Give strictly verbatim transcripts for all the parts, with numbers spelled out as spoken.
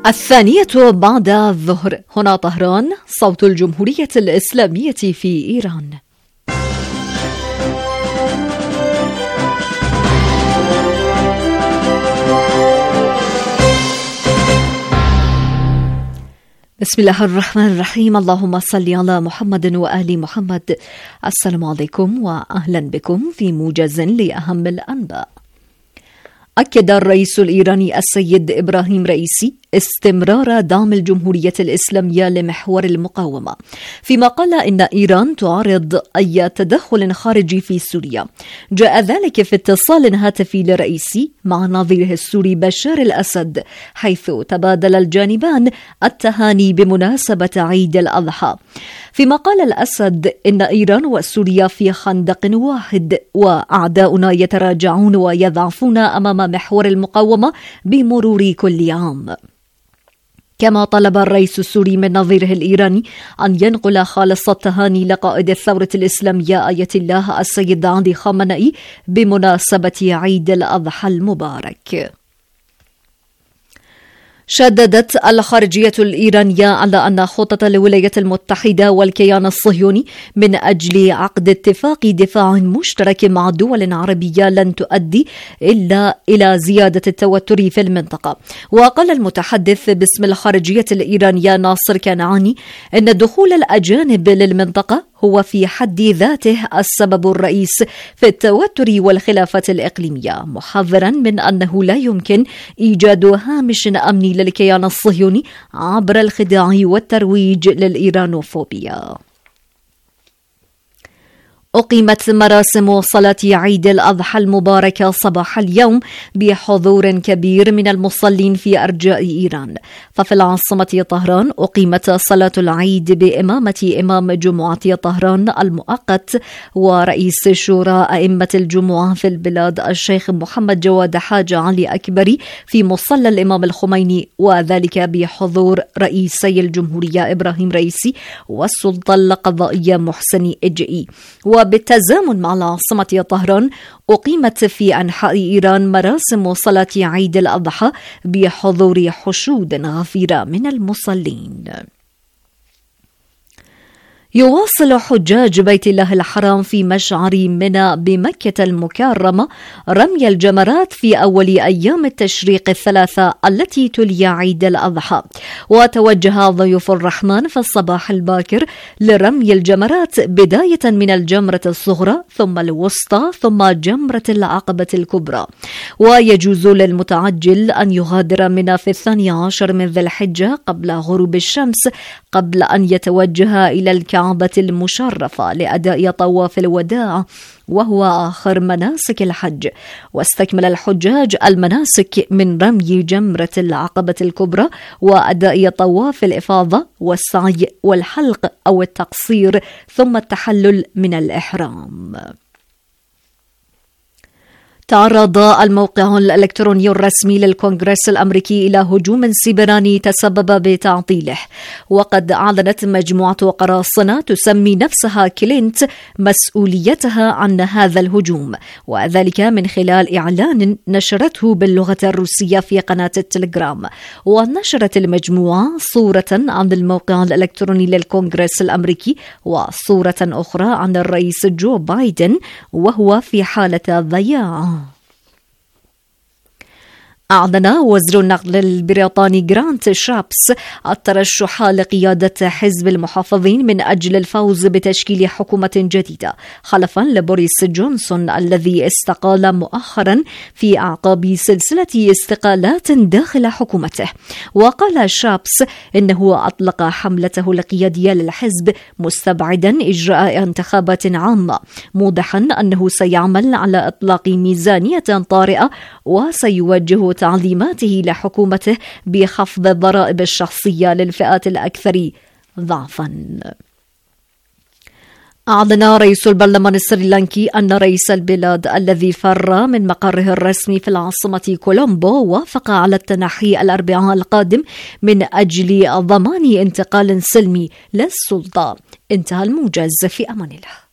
الثانية بعد الظهر، هنا طهران، صوت الجمهورية الإسلامية في إيران. بسم الله الرحمن الرحيم. اللهم صل على محمد وآل محمد. السلام عليكم وأهلا بكم في موجز لأهم الأنباء. أكد الرئيس الإيراني السيد إبراهيم رئيسي استمرار دعم الجمهورية الإسلامية لمحور المقاومة، فيما قال إن إيران تعارض أي تدخل خارجي في سوريا. جاء ذلك في اتصال هاتفي لرئيسي مع نظيره السوري بشار الأسد، حيث تبادل الجانبان التهاني بمناسبة عيد الأضحى. فيما قال الأسد إن إيران وسوريا في خندق واحد، وأعداؤنا يتراجعون ويضعفون أمام محور المقاومة بمرور كل عام. كما طلب الرئيس السوري من نظيره الإيراني أن ينقل خالص التهاني لقائد الثورة الإسلامية آية الله السيد علي خامنئي بمناسبة عيد الأضحى المبارك. شددت الخارجية الإيرانية على أن خطة الولايات المتحدة والكيان الصهيوني من أجل عقد اتفاق دفاع مشترك مع دول عربية لن تؤدي إلا إلى زيادة التوتر في المنطقة. وقال المتحدث باسم الخارجية الإيرانية ناصر كنعاني إن دخول الأجانب للمنطقة هو في حد ذاته السبب الرئيس في التوتر والخلافات الإقليمية، محذرا من أنه لا يمكن إيجاد هامش أمني للكيان الصهيوني عبر الخداع والترويج للإيرانوفوبيا. أقيمت مراسم صلاة عيد الأضحى المباركة صباح اليوم بحضور كبير من المصلين في أرجاء إيران. ففي العاصمة طهران أقيمت صلاة العيد بإمامة إمام جمعة طهران المؤقت ورئيس شورى أئمة الجمعة في البلاد الشيخ محمد جواد حاج علي أكبري في مصلى الإمام الخميني، وذلك بحضور رئيسي الجمهورية إبراهيم رئيسي والسلطة القضائية محسن إجئي. وبالتزامن مع العاصمة طهران أقيمت في أنحاء إيران مراسم صلاة عيد الأضحى بحضور حشود غفيرة من المصلين. يواصل حجاج بيت الله الحرام في مشعر منى بمكة المكرمة رمي الجمرات في أول أيام التشريق الثلاثة التي تلي عيد الأضحى. وتوجه ضيوف الرحمن في الصباح الباكر لرمي الجمرات بداية من الجمرة الصغرى ثم الوسطى ثم جمرة العقبة الكبرى. ويجوز للمتعجل أن يغادر منى في الثاني عشر من ذي الحجة قبل غروب الشمس، قبل أن يتوجه إلى الكعبة المشرفة لأداء طواف الوداع، وهو آخر مناسك الحج. واستكمل الحجاج المناسك من رمي جمرة العقبة الكبرى وأداء طواف الإفاضة والسعي والحلق أو التقصير، ثم التحلل من الإحرام. تعرض الموقع الإلكتروني الرسمي للكونغرس الأمريكي إلى هجوم سيبراني تسبب بتعطيله، وقد أعلنت مجموعة قراصنة تسمي نفسها كلينت مسؤوليتها عن هذا الهجوم، وذلك من خلال إعلان نشرته باللغة الروسية في قناة التليجرام. ونشرت المجموعة صورة عن الموقع الإلكتروني للكونغرس الأمريكي وصورة أخرى عن الرئيس جو بايدن وهو في حالة ضياع. أعلن وزير النقل البريطاني جرانت شابس الترشح لقيادة حزب المحافظين من أجل الفوز بتشكيل حكومة جديدة خلفا لبوريس جونسون الذي استقال مؤخرا في أعقاب سلسلة استقالات داخل حكومته. وقال شابس إنه أطلق حملته القيادية للحزب مستبعدا إجراء انتخابات عامة، موضحا أنه سيعمل على إطلاق ميزانية طارئة وسيوجه تعليماته لحكومته بخفض الضرائب الشخصية للفئات الأكثر ضعفا. أعلن رئيس البرلمان السريلانكي أن رئيس البلاد الذي فر من مقره الرسمي في العاصمة كولومبو وافق على التنحي الأربعاء القادم من أجل ضمان انتقال سلمي للسلطة. انتهى الموجز، في أمان الله.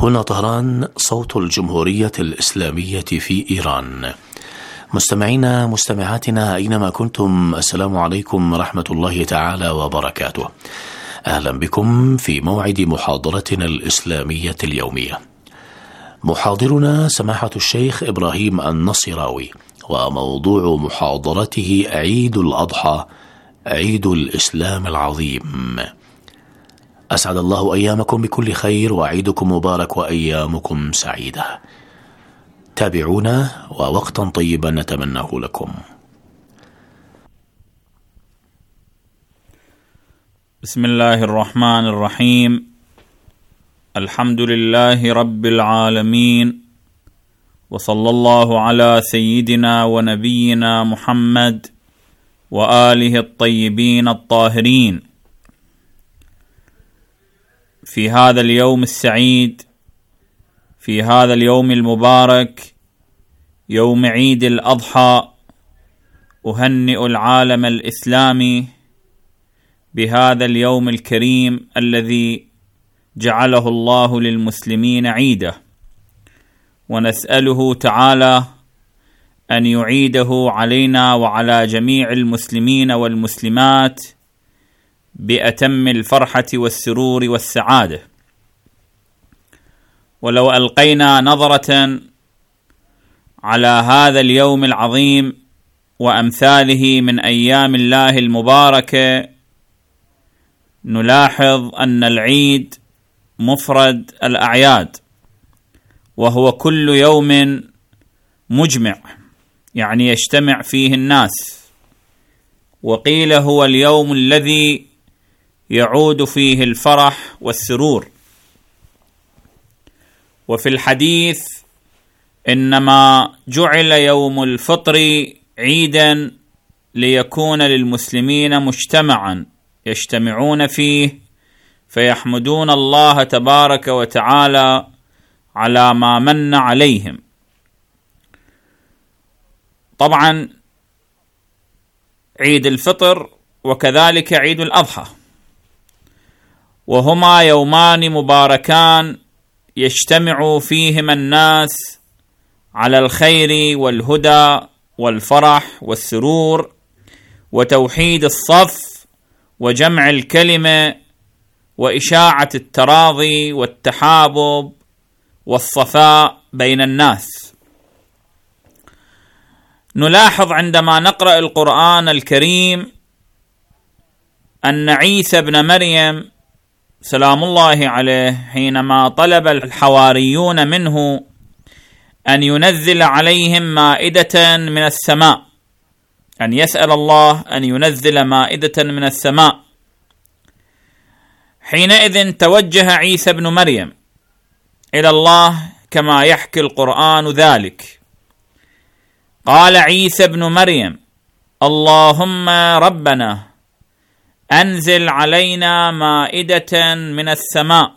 هنا طهران، صوت الجمهورية الإسلامية في إيران. مستمعينا مستمعاتنا أينما كنتم، السلام عليكم ورحمة الله تعالى وبركاته. أهلا بكم في موعد محاضرتنا الإسلامية اليومية. محاضرنا سماحة الشيخ إبراهيم النصراوي، وموضوع محاضرته عيد الأضحى، عيد الإسلام العظيم. أسعد الله أيامكم بكل خير، وعيدكم مبارك وأيامكم سعيدة. تابعونا ووقتا طيبا نتمناه لكم. بسم الله الرحمن الرحيم. الحمد لله رب العالمين، وصلى الله على سيدنا ونبينا محمد وآله الطيبين الطاهرين. في هذا اليوم السعيد، في هذا اليوم المبارك، يوم عيد الأضحى، أهنئ العالم الإسلامي بهذا اليوم الكريم الذي جعله الله للمسلمين عيده، ونسأله تعالى أن يعيده علينا وعلى جميع المسلمين والمسلمات بأتم الفرحة والسرور والسعادة. ولو ألقينا نظرة على هذا اليوم العظيم وأمثاله من أيام الله المباركة، نلاحظ أن العيد مفرد الأعياد، وهو كل يوم مجمع، يعني يجتمع فيه الناس. وقيل هو اليوم الذي يعود فيه الفرح والسرور. وفي الحديث إنما جعل يوم الفطر عيدا ليكون للمسلمين مجتمعا يجتمعون فيه فيحمدون الله تبارك وتعالى على ما من عليهم. طبعا عيد الفطر وكذلك عيد الأضحى، وهما يومان مباركان يجتمع فيهما الناس على الخير والهدى والفرح والسرور وتوحيد الصف وجمع الكلمة وإشاعة التراضي والتحابب والصفاء بين الناس. نلاحظ عندما نقرأ القرآن الكريم أن عيسى ابن مريم سلام الله عليه حينما طلب الحواريون منه أن ينزل عليهم مائدة من السماء، أن يسأل الله أن ينزل مائدة من السماء، حينئذ توجه عيسى ابن مريم إلى الله كما يحكي القرآن ذلك. قال عيسى ابن مريم: اللهم ربنا أنزل علينا مائدة من السماء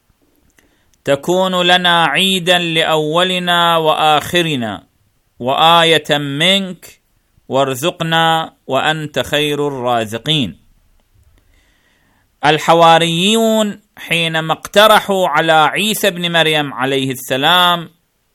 تكون لنا عيدا لأولنا وآخرنا وآية منك وارزقنا وأنت خير الرازقين. الحواريون حينما اقترحوا على عيسى ابن مريم عليه السلام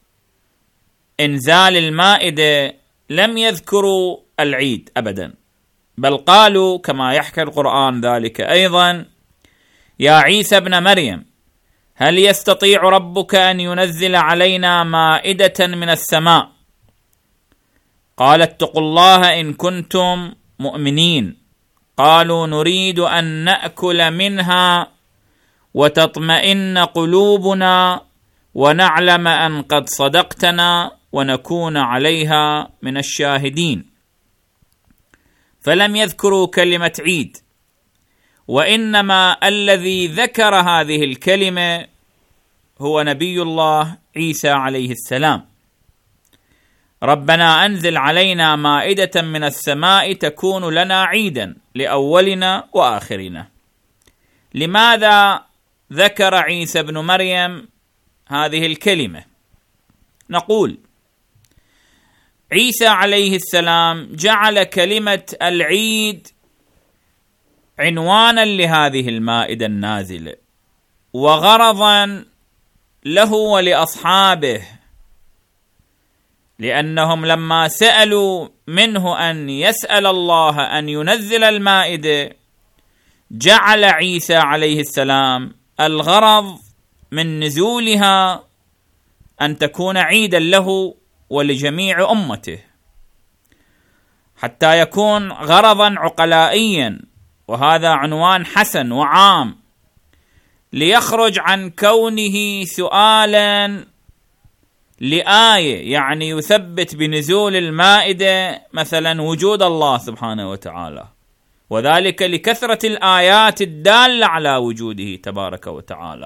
إنزال المائدة لم يذكروا العيد أبدا، بل قالوا كما يحكي القرآن ذلك أيضا: يا عيسى ابن مريم، هل يستطيع ربك أن ينزل علينا مائدة من السماء؟ قال: اتقوا الله إن كنتم مؤمنين. قالوا: نريد أن نأكل منها وتطمئن قلوبنا ونعلم أن قد صدقتنا ونكون عليها من الشاهدين. فلم يذكروا كلمة عيد، وإنما الذي ذكر هذه الكلمة هو نبي الله عيسى عليه السلام: ربنا أنزل علينا مائدة من السماء تكون لنا عيدا لأولنا وآخرنا. لماذا ذكر عيسى بن مريم هذه الكلمة؟ نقول عيسى عليه السلام جعل كلمة العيد عنوانا لهذه المائدة النازلة، وغرضا له ولأصحابه، لأنهم لما سألوا منه أن يسأل الله أن ينزل المائدة جعل عيسى عليه السلام الغرض من نزولها أن تكون عيدا له ولجميع أمته، حتى يكون غرضا عقلائيا، وهذا عنوان حسن وعام، ليخرج عن كونه سؤالا لآية، يعني يثبت بنزول المائدة مثلا وجود الله سبحانه وتعالى، وذلك لكثرة الآيات الدالة على وجوده تبارك وتعالى.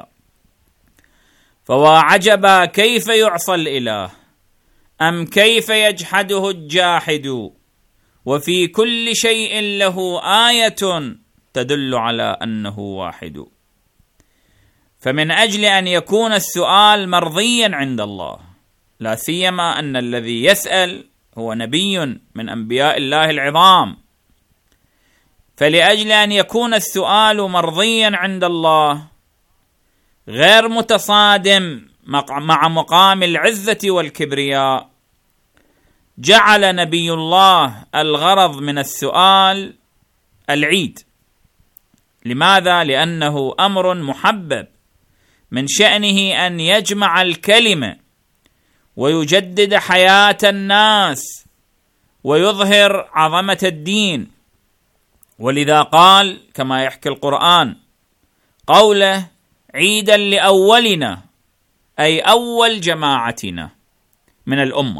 فواعجبا كيف يعصى الإله أم كيف يجحده الجاحد، وفي كل شيء له آية تدل على أنه واحد. فمن أجل أن يكون السؤال مرضيا عند الله، لا سيما أن الذي يسأل هو نبي من أنبياء الله العظام، فلأجل أن يكون السؤال مرضيا عند الله غير متصادم مع مقام العزة والكبرياء، جعل نبي الله الغرض من السؤال العيد. لماذا؟ لأنه أمر محبب، من شأنه أن يجمع الكلمة ويجدد حياة الناس ويظهر عظمة الدين. ولذا قال كما يحكي القرآن قوله عيدا لأولنا، أي أول جماعتنا من الأمة،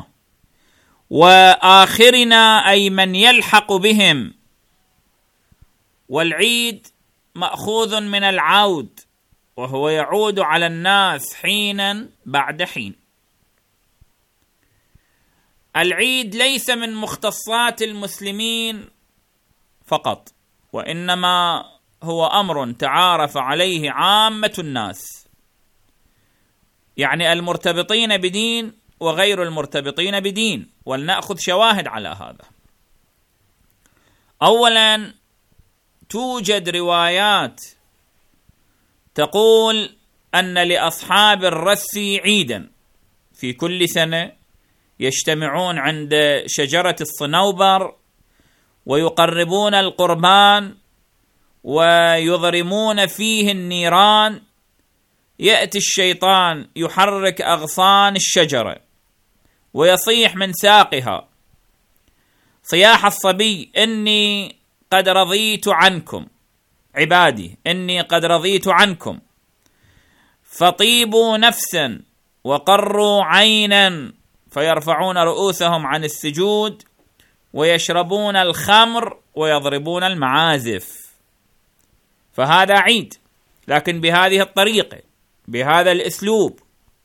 وآخرنا أي من يلحق بهم. والعيد مأخوذ من العود، وهو يعود على الناس حينا بعد حين. العيد ليس من مختصات المسلمين فقط، وإنما هو أمر تعارف عليه عامة الناس، يعني المرتبطين بدين وغير المرتبطين بدين. ولنأخذ شواهد على هذا. أولا، توجد روايات تقول أن لأصحاب الرث عيدا في كل سنة يجتمعون عند شجرة الصنوبر ويقربون القربان ويضرمون فيه النيران، يأتي الشيطان يحرك أغصان الشجرة ويصيح من ساقها صياح الصبي: إني قد رضيت عنكم عبادي، إني قد رضيت عنكم، فطيبوا نفسا وقروا عينا، فيرفعون رؤوسهم عن السجود ويشربون الخمر ويضربون المعازف. فهذا عيد، لكن بهذه الطريقة، بهذا الأسلوب.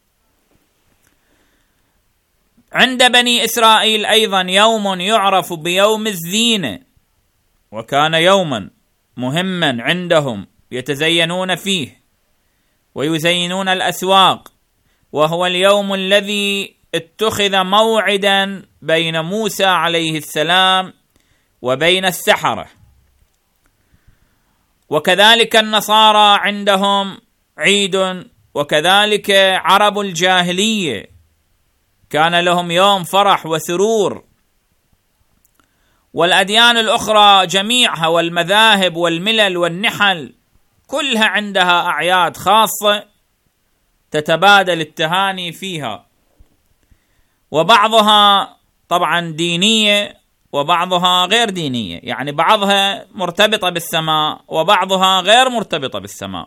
عند بني إسرائيل أيضا يوم يعرف بيوم الزينة، وكان يوما مهما عندهم يتزينون فيه ويزينون الأسواق، وهو اليوم الذي اتخذ موعدا بين موسى عليه السلام وبين السحرة. وكذلك النصارى عندهم عيد، وكذلك عرب الجاهلية كان لهم يوم فرح وسرور. والأديان الأخرى جميعها والمذاهب والملل والنحل كلها عندها أعياد خاصة تتبادل التهاني فيها، وبعضها طبعا دينية وبعضها غير دينية، يعني بعضها مرتبطة بالسماء وبعضها غير مرتبطة بالسماء.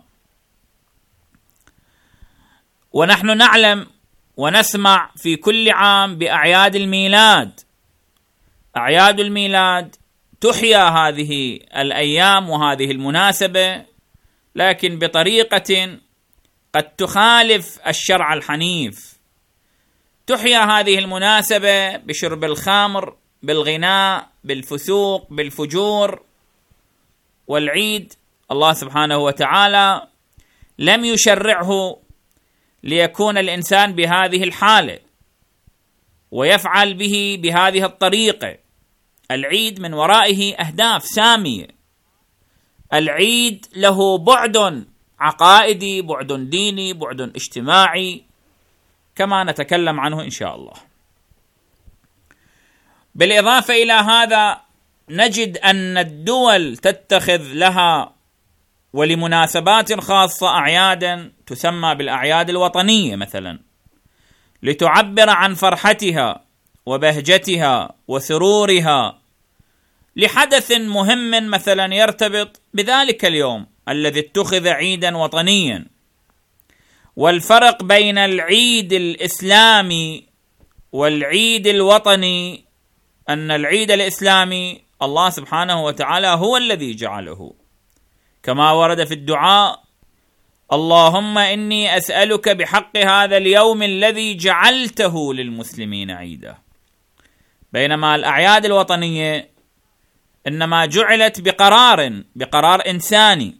ونحن نعلم ونسمع في كل عام بأعياد الميلاد. أعياد الميلاد تحيا هذه الأيام وهذه المناسبة، لكن بطريقة قد تخالف الشرع الحنيف. تحيا هذه المناسبة بشرب الخمر، بالغناء، بالفسوق، بالفجور. والعيد الله سبحانه وتعالى لم يشرعه ليكون الإنسان بهذه الحالة ويفعل به بهذه الطريقة. العيد من ورائه أهداف سامية. العيد له بعد عقائدي، بعد ديني، بعد اجتماعي، كما نتكلم عنه إن شاء الله. بالإضافة إلى هذا نجد أن الدول تتخذ لها ولمناسبات خاصة أعيادا تسمى بالأعياد الوطنية مثلا، لتعبر عن فرحتها وبهجتها وسرورها لحدث مهم مثلا يرتبط بذلك اليوم الذي اتخذ عيدا وطنيا. والفرق بين العيد الإسلامي والعيد الوطني أن العيد الإسلامي الله سبحانه وتعالى هو الذي جعله، كما ورد في الدعاء: اللهم إني أسألك بحق هذا اليوم الذي جعلته للمسلمين عيدا. بينما الأعياد الوطنية إنما جعلت بقرار بقرار إنساني.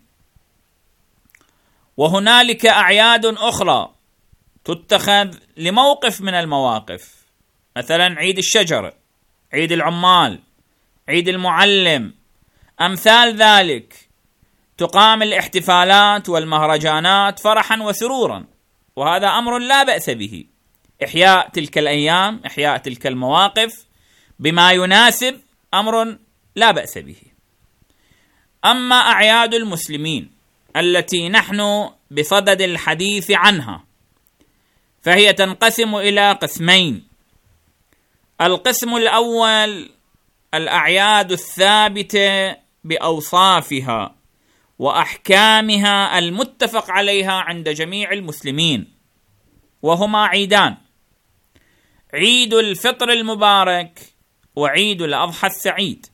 وهنالك أعياد أخرى تتخذ لموقف من المواقف، مثلا عيد الشجر، عيد العمال، عيد المعلم، أمثال ذلك، تقام الاحتفالات والمهرجانات فرحا وسرورا، وهذا أمر لا بأس به. إحياء تلك الأيام، إحياء تلك المواقف بما يناسب أمر لا بأس به. أما أعياد المسلمين التي نحن بصدد الحديث عنها فهي تنقسم إلى قسمين. القسم الأول الأعياد الثابتة بأوصافها وأحكامها المتفق عليها عند جميع المسلمين، وهما عيدان: عيد الفطر المبارك وعيد الأضحى السعيد.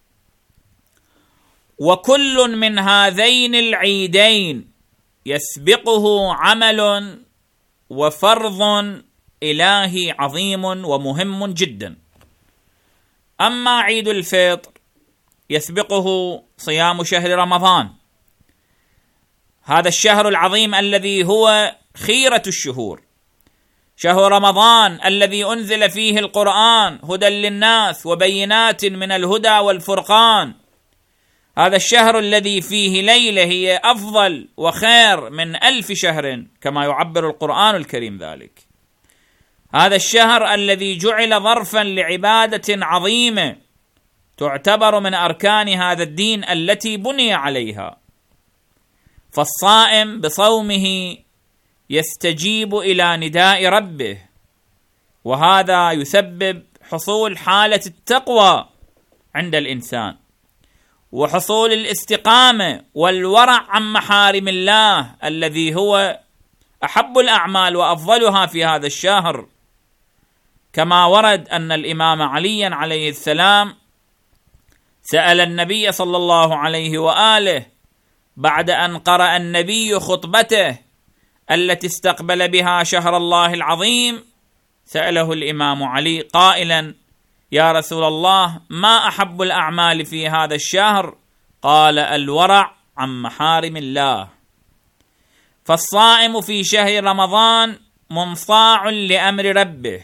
وكل من هذين العيدين يسبقه عمل وفرض إلهي عظيم ومهم جدا. أما عيد الفطر يسبقه صيام شهر رمضان، هذا الشهر العظيم الذي هو خيرة الشهور، شهر رمضان الذي أنزل فيه القرآن هدى للناس وبينات من الهدى والفرقان. هذا الشهر الذي فيه ليلة هي أفضل وخير من ألف شهر كما يعبر القرآن الكريم ذلك. هذا الشهر الذي جعل ظرفا لعبادة عظيمة تعتبر من أركان هذا الدين التي بني عليها. فالصائم بصومه يستجيب إلى نداء ربه، وهذا يسبب حصول حالة التقوى عند الإنسان، وحصول الاستقامة والورع عن محارم الله الذي هو أحب الأعمال وأفضلها في هذا الشهر. كما ورد أن الإمام علي عليه السلام سأل النبي صلى الله عليه وآله بعد أن قرأ النبي خطبته التي استقبل بها شهر الله العظيم، سأله الإمام علي قائلا: يا رسول الله، ما أحب الأعمال في هذا الشهر؟ قال: الورع عن محارم الله. فالصائم في شهر رمضان منصاع لأمر ربه،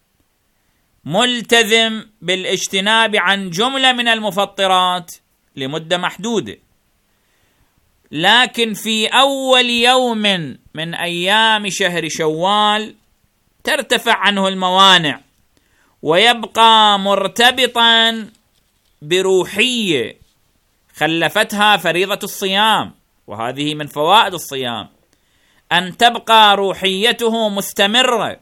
ملتزم بالاجتناب عن جملة من المفطرات لمدة محدودة، لكن في أول يوم من أيام شهر شوال ترتفع عنه الموانع ويبقى مرتبطا بروحية خلفتها فريضة الصيام. وهذه من فوائد الصيام، أن تبقى روحيته مستمرة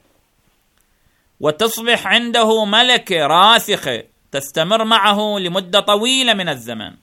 وتصبح عنده ملكة راسخة تستمر معه لمدة طويلة من الزمن،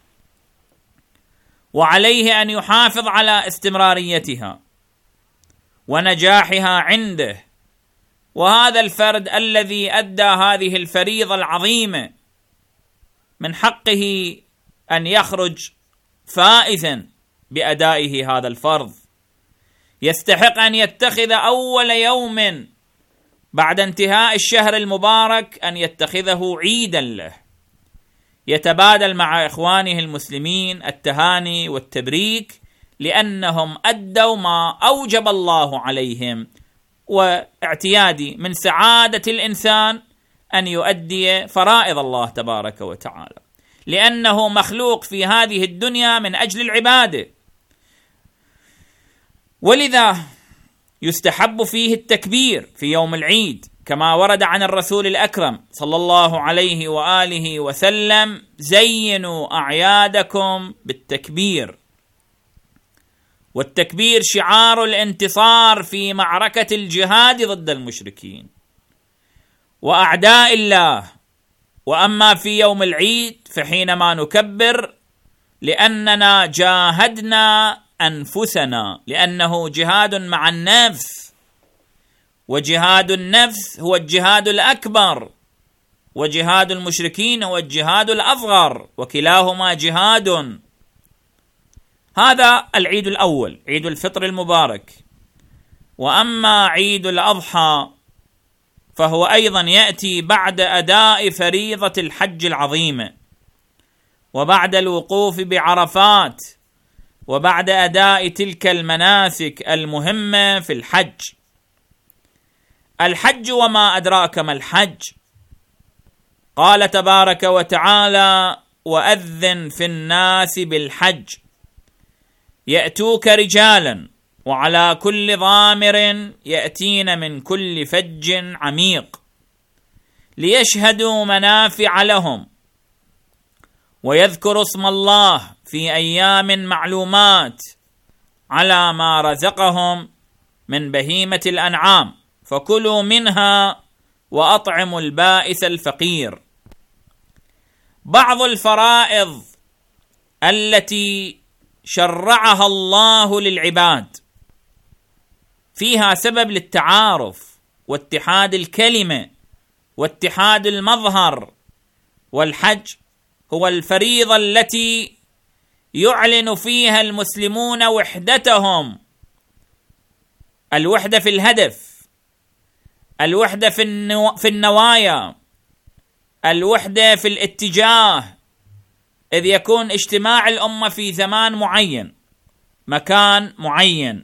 وعليه أن يحافظ على استمراريتها ونجاحها عنده. وهذا الفرد الذي أدى هذه الفريضة العظيمة من حقه أن يخرج فائزا بأدائه هذا الفرض، يستحق أن يتخذ أول يوم بعد انتهاء الشهر المبارك أن يتخذه عيدا له، يتبادل مع إخوانه المسلمين التهاني والتبريك لأنهم أدوا ما أوجب الله عليهم. واعتيادي من سعادة الإنسان أن يؤدي فرائض الله تبارك وتعالى، لأنه مخلوق في هذه الدنيا من أجل العبادة. ولذا يستحب فيه التكبير في يوم العيد، كما ورد عن الرسول الأكرم صلى الله عليه وآله وسلم: زينوا أعيادكم بالتكبير. والتكبير شعار الانتصار في معركة الجهاد ضد المشركين وأعداء الله. وأما في يوم العيد فحينما نكبر لأننا جاهدنا أنفسنا، لأنه جهاد مع النفس، وجهاد النفس هو الجهاد الأكبر، وجهاد المشركين هو الجهاد الأصغر، وكلاهما جهاد. هذا العيد الأول، عيد الفطر المبارك. وأما عيد الأضحى فهو أيضا يأتي بعد أداء فريضة الحج العظيمة، وبعد الوقوف بعرفات، وبعد أداء تلك المناسك المهمة في الحج. الحج وما أدراك ما الحج. قال تبارك وتعالى: وأذن في الناس بالحج يأتوك رجالا وعلى كل ضامر يأتين من كل فج عميق ليشهدوا منافع لهم ويذكروا اسم الله في أيام معلومات على ما رزقهم من بهيمة الأنعام فكلوا منها وأطعموا البائس الفقير. بعض الفرائض التي شرعها الله للعباد فيها سبب للتعارف واتحاد الكلمة واتحاد المظهر، والحج هو الفريضة التي يعلن فيها المسلمون وحدتهم، الوحدة في الهدف، الوحدة في, النو... في النوايا، الوحدة في الاتجاه، إذ يكون اجتماع الأمة في زمان معين، مكان معين،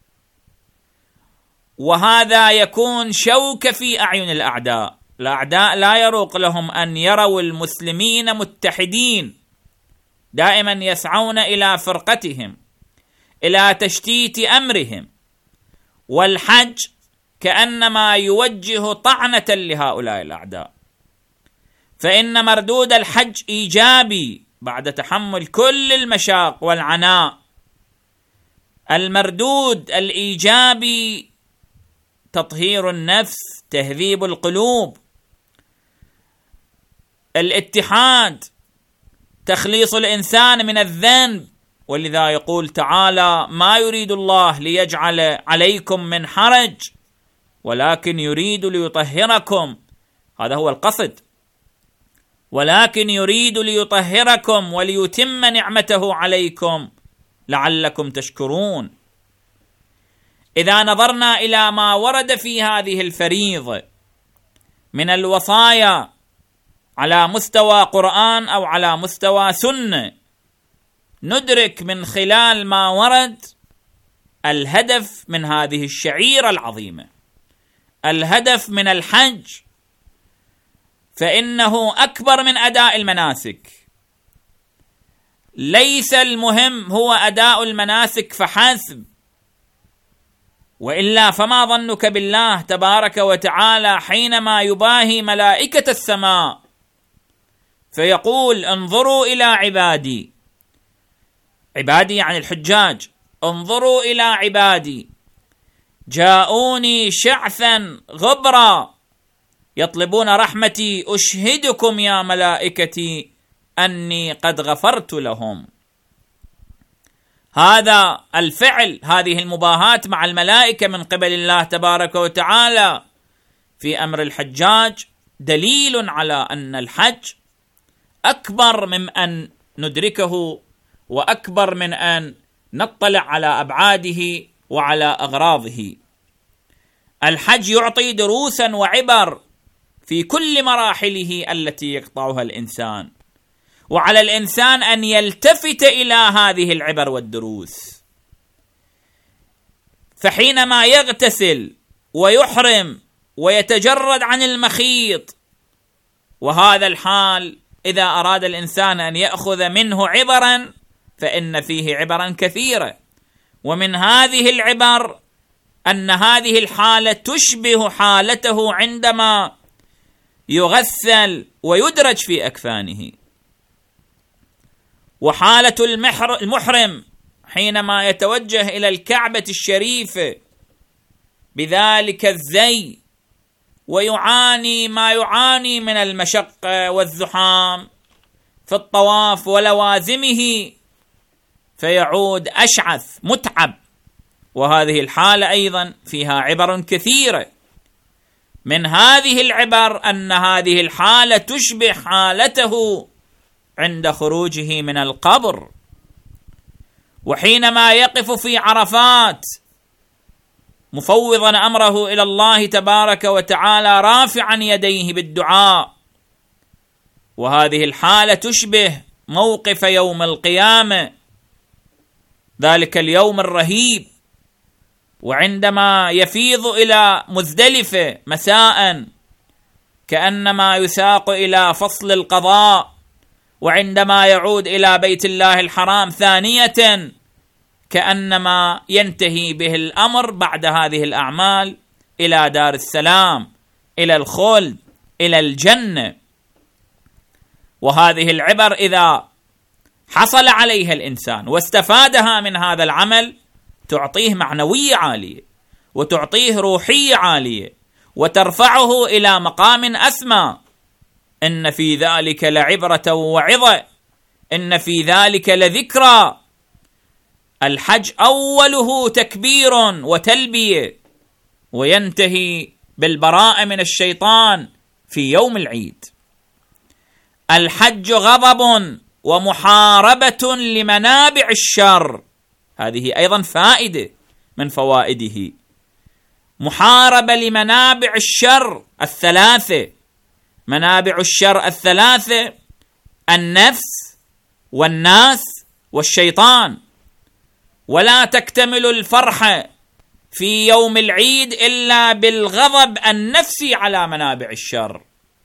وهذا يكون شوكة في أعين الأعداء. الأعداء لا يروق لهم أن يروا المسلمين متحدين، دائما يسعون إلى فرقتهم، إلى تشتيت أمرهم، والحج كأنما يوجه طعنة لهؤلاء الأعداء. فإن مردود الحج إيجابي بعد تحمل كل المشاق والعناء. المردود الإيجابي تطهير النفس، تهذيب القلوب، الاتحاد، تخليص الإنسان من الذنب. ولذا يقول تعالى: ما يريد الله ليجعل عليكم من حرج ولكن يريد ليطهركم. هذا هو القصد، ولكن يريد ليطهركم وليتم نعمته عليكم لعلكم تشكرون. إذا نظرنا إلى ما ورد في هذه الفريضة من الوصايا على مستوى قرآن أو على مستوى سنة، ندرك من خلال ما ورد الهدف من هذه الشعيرة العظيمة، الهدف من الحج، فإنه أكبر من أداء المناسك. ليس المهم هو أداء المناسك فحسب، وإلا فما ظنك بالله تبارك وتعالى حينما يباهي ملائكة السماء فيقول: انظروا إلى عبادي، عبادي يعني الحجاج، انظروا إلى عبادي جاءوني شعثا غبرا يطلبون رحمتي أشهدكم يا ملائكتي أني قد غفرت لهم. هذا الفعل، هذه المباهاة مع الملائكة من قبل الله تبارك وتعالى في أمر الحجاج دليل على أن الحج أكبر من أن ندركه، وأكبر من أن نطلع على أبعاده وعلى أغراضه. الحج يعطي دروسا وعبر في كل مراحله التي يقطعها الإنسان، وعلى الإنسان أن يلتفت إلى هذه العبر والدروس. فحينما يغتسل ويحرم ويتجرد عن المخيط، وهذا الحال إذا أراد الإنسان أن يأخذ منه عبرا فإن فيه عبرا كثيرة، ومن هذه العبر أن هذه الحالة تشبه حالته عندما يغسل ويدرج في أكفانه، وحالة المحرم حينما يتوجه إلى الكعبة الشريفة بذلك الزي ويعاني ما يعاني من المشقة والزحام في الطواف ولوازمه، فيعود أشعث متعب. وهذه الحالة أيضا فيها عبر كثيرة، من هذه العبر أن هذه الحالة تشبه حالته عند خروجه من القبر، وحينما يقف في عرفات مفوضا أمره إلى الله تبارك وتعالى رافعا يديه بالدعاء. وهذه الحالة تشبه موقف يوم القيامة، ذلك اليوم الرهيب، وعندما يفيض إلى مزدلفة مساء كأنما يساق إلى فصل القضاء، وعندما يعود إلى بيت الله الحرام ثانية كأنما ينتهي به الأمر بعد هذه الأعمال إلى دار السلام، إلى الخلد، إلى الجنة. وهذه العبر إذا حصل عليها الإنسان واستفادها من هذا العمل تعطيه معنوية عالية، وتعطيه روحية عالية، وترفعه إلى مقام أسمى. إن في ذلك لعبرة وعظة، إن في ذلك لذكرى. الحج أوله تكبير وتلبية، وينتهي بالبراءة من الشيطان في يوم العيد. الحج غضب ومحاربة لمنابع الشر، هذه أيضا فائدة من فوائده. محاربة لمنابع الشر الثلاثة. منابع الشر الثلاثة: النفس والناس والشيطان. ولا تكتمل الفرحة في يوم العيد إلا بالغضب النفسي على منابع الشر.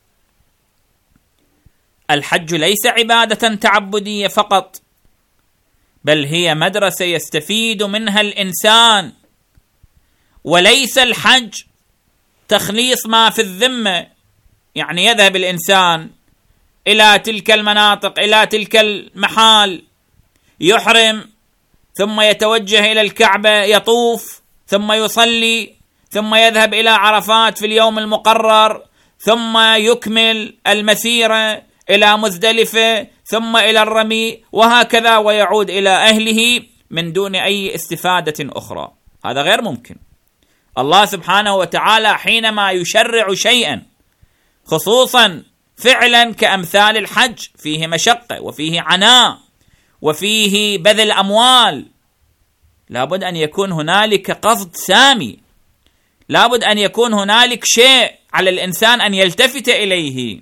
الحج ليس عبادة تعبدية فقط، بل هي مدرسة يستفيد منها الإنسان، وليس الحج تخليص ما في الذمة، يعني يذهب الإنسان إلى تلك المناطق، إلى تلك المحال، يحرم، ثم يتوجه إلى الكعبة، يطوف، ثم يصلي، ثم يذهب إلى عرفات في اليوم المقرر، ثم يكمل المسيرة إلى مزدلفة، ثم إلى الرمي، وهكذا، ويعود إلى أهله من دون أي استفادة أخرى. هذا غير ممكن. الله سبحانه وتعالى حينما يشرع شيئا، خصوصا فعلا كأمثال الحج، فيه مشقة وفيه عناء وفيه بذل أموال، لابد أن يكون هنالك قصد سامي، لابد أن يكون هنالك شيء على الإنسان أن يلتفت إليه.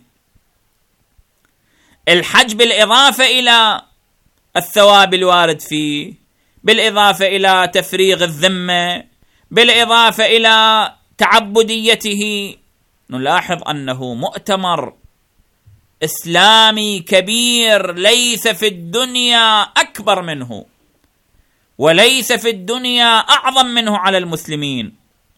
الحج بالإضافة إلى الثواب الوارد فيه، بالإضافة إلى تفريغ الذمة، بالإضافة إلى تعبديته، نلاحظ أنه مؤتمر إسلامي كبير ليس في الدنيا أكبر منه، وليس في الدنيا أعظم منه على المسلمين.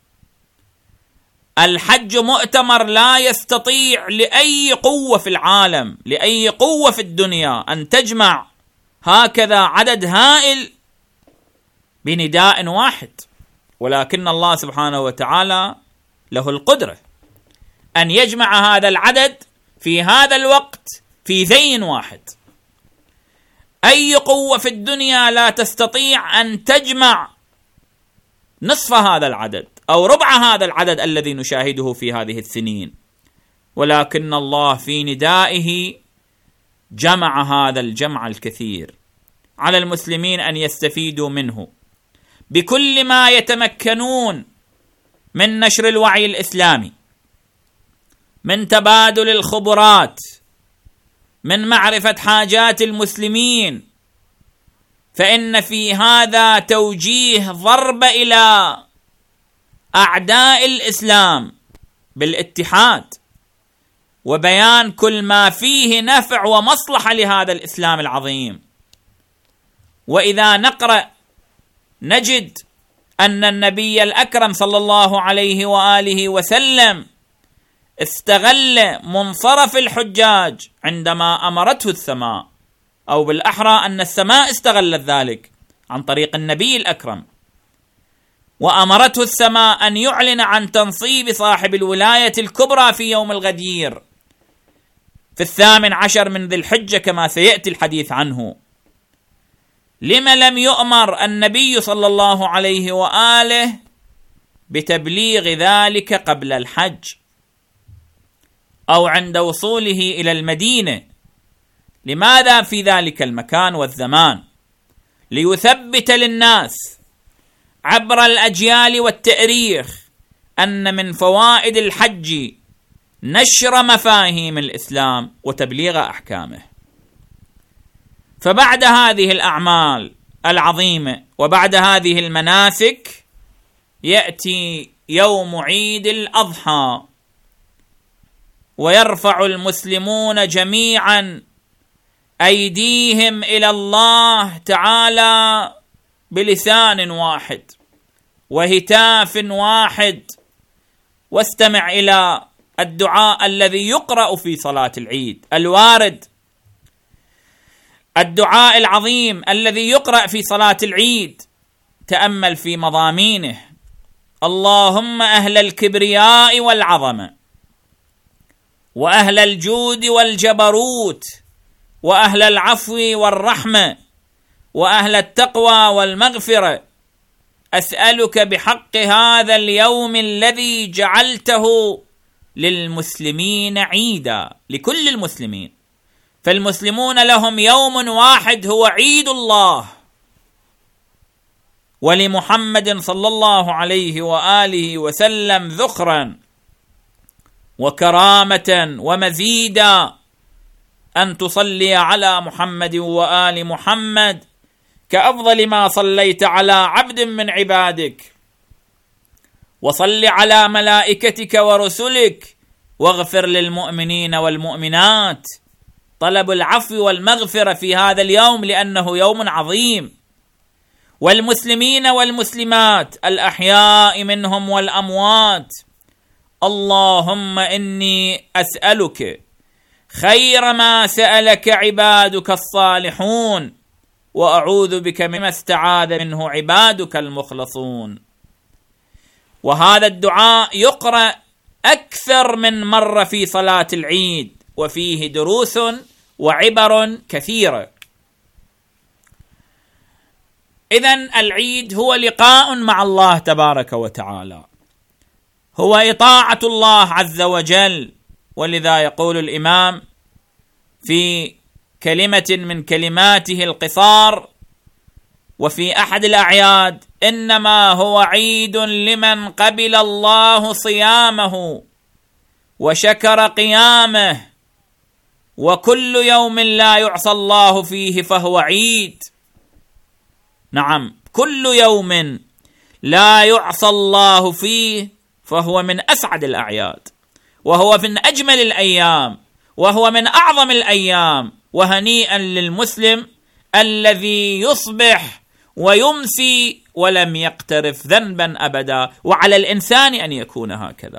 الحج مؤتمر لا يستطيع لأي قوة في العالم، لأي قوة في الدنيا أن تجمع هكذا عدد هائل بنداء واحد، ولكن الله سبحانه وتعالى له القدرة أن يجمع هذا العدد في هذا الوقت في ذين واحد. أي قوة في الدنيا لا تستطيع أن تجمع نصف هذا العدد أو ربع هذا العدد الذي نشاهده في هذه السنين، ولكن الله في ندائه جمع هذا الجمع الكثير. على المسلمين أن يستفيدوا منه بكل ما يتمكنون من نشر الوعي الإسلامي، من تبادل الخبرات، من معرفة حاجات المسلمين، فإن في هذا توجيه ضرب إلى أعداء الإسلام بالاتحاد، وبيان كل ما فيه نفع ومصلحة لهذا الإسلام العظيم. وإذا نقرأ نجد أن النبي الأكرم صلى الله عليه وآله وسلم استغل منصرف الحجاج عندما أمرته السماء، أو بالأحرى أن السماء استغلت ذلك عن طريق النبي الأكرم، وأمرته السماء أن يعلن عن تنصيب صاحب الولاية الكبرى في يوم الغدير في الثامن عشر من ذي الحجة كما سيأتي الحديث عنه. لما لم يؤمر النبي صلى الله عليه وآله بتبليغ ذلك قبل الحج أو عند وصوله إلى المدينة؟ لماذا في ذلك المكان والزمان؟ ليثبت للناس عبر الأجيال والتاريخ أن من فوائد الحج نشر مفاهيم الإسلام وتبليغ أحكامه. فبعد هذه الأعمال العظيمة وبعد هذه المناسك يأتي يوم عيد الأضحى، ويرفع المسلمون جميعا أيديهم إلى الله تعالى بلسان واحد وهتاف واحد. واستمع إلى الدعاء الذي يقرأ في صلاة العيد الوارد، الدعاء العظيم الذي يقرأ في صلاة العيد. تأمل في مضامينه: اللهم أهل الكبرياء والعظمة، وأهل الجود والجبروت، وأهل العفو والرحمة، وأهل التقوى والمغفرة، أسألك بحق هذا اليوم الذي جعلته للمسلمين عيدا، لكل المسلمين، فالمسلمون لهم يوم واحد هو عيد الله، ولمحمد صلى الله عليه وآله وسلم ذخرا وكرامة ومزيدا أن تصلي على محمد وآل محمد كأفضل ما صليت على عبد من عبادك، وصل على ملائكتك ورسلك، واغفر للمؤمنين والمؤمنات. طلب العفو والمغفرة في هذا اليوم لأنه يوم عظيم. والمسلمين والمسلمات الأحياء منهم والأموات، اللهم إني أسألك خير ما سألك عبادك الصالحون، وأعوذ بك مما استعاذ منه عبادك المخلصون. وهذا الدعاء يقرأ أكثر من مرة في صلاة العيد، وفيه دروس وعبر كثيرة. إذن العيد هو لقاء مع الله تبارك وتعالى، هو إطاعة الله عز وجل. ولذا يقول الإمام في كلمة من كلماته القصار وفي أحد الأعياد: إنما هو عيد لمن قبل الله صيامه وشكر قيامه، وكل يوم لا يعصى الله فيه فهو عيد. نعم، كل يوم لا يعصى الله فيه فهو من أسعد الأعياد، وهو من أجمل الأيام، وهو من أعظم الأيام. وهنيئا للمسلم الذي يصبح ويمسي ولم يقترف ذنبا أبدا، وعلى الإنسان أن يكون هكذا.